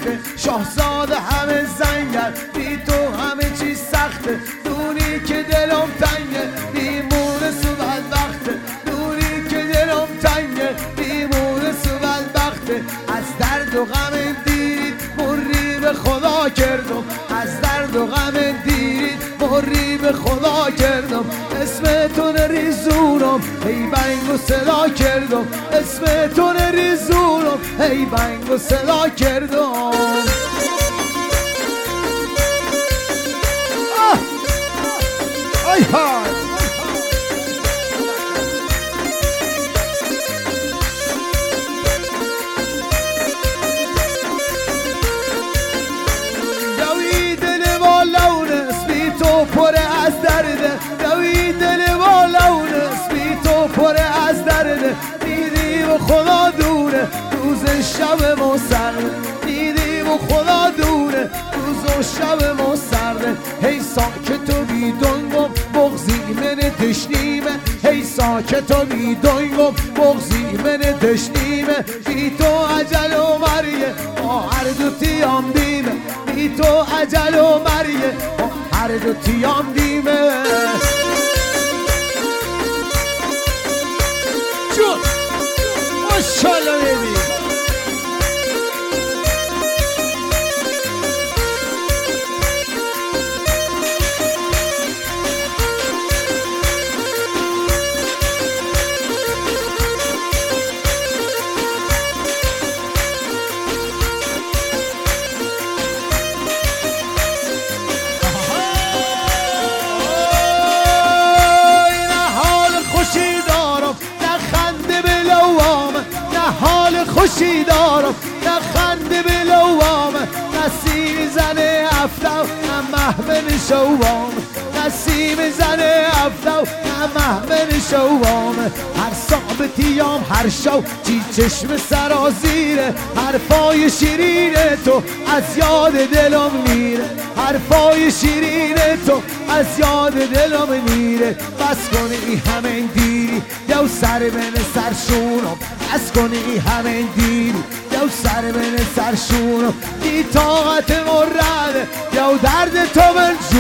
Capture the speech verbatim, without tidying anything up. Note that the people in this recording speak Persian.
سخته شاهزاده همه زنگر بی تو همه چیز سخته دونی که دلم تنگه بیمونس و بدبخته دونی که دلم تنگه بیمونس و بدبخته از درد و غم دید مری به خدا کردم از درد و غم دید مری به خدا کردم اسم تو نریزونم هی بنگ و صدا کردم اسم تو نریزونم هی بنگ و صدا کردم ای های دوی دل با لونست بی تو پر از درده دوی دل با لونست بی تو پر از درده دیدی و خدا دوره روز شب ما سرده دیدی و خدا دوره روز و شب ما سرده هی ساکت و بیدنگم بغزی من تشنیمه هی ساکت و بیدنگم بغزی من تشنیمه بی تو عجل و مریه ما هر دو تیام دیمه بی تو عجل و مریه ما هر دو تیام دیمه جون ماشالله ببین خوشی دارم نه خنده به لوامه نسیم زنه افتاو نه محمل شوام نسیم زنه افتاو نه محمل شوام هر ثابتیام هر شو چی چشم سرازیره حرفای شیرین تو از یاد دلم میره حرفای شیرین تو از یاد دلم میره بس کنی همین دیری یو سر من سرشونم بس کنی همین دیری یو سر من سرشونم بی طاقت مرده یو درد تو من